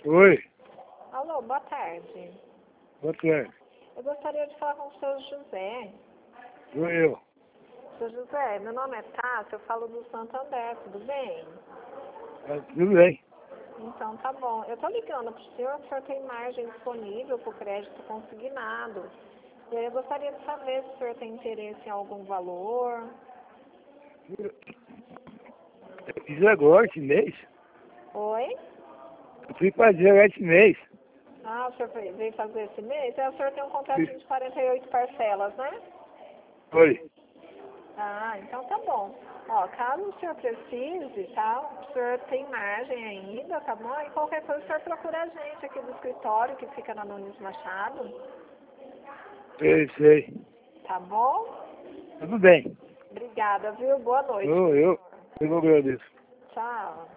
Oi, Alô, boa tarde. boa tarde. Eu gostaria de falar com o seu José. Sou eu. Seu José, meu nome é Tássia, eu falo do Santander, tudo bem? Tudo bem. Então tá bom. Eu tô ligando pro senhor, o senhor tem margem disponível para o crédito consignado. E aí eu gostaria de saber se o senhor tem interesse em algum valor. Eu fiz agora esse mês. Oi? Eu fui fazer agora esse mês. Ah, o senhor veio fazer esse mês? O senhor tem um contratinho de 48 parcelas, né? Oi. Ah, então tá bom. Ó, caso o senhor precise, tá? O senhor tem margem ainda, tá bom? E qualquer coisa o senhor procura a gente aqui do escritório, que fica na Nunes Machado, Sei. tá bom? Tudo bem. Obrigada, viu? Boa noite. Eu agradeço. Tchau.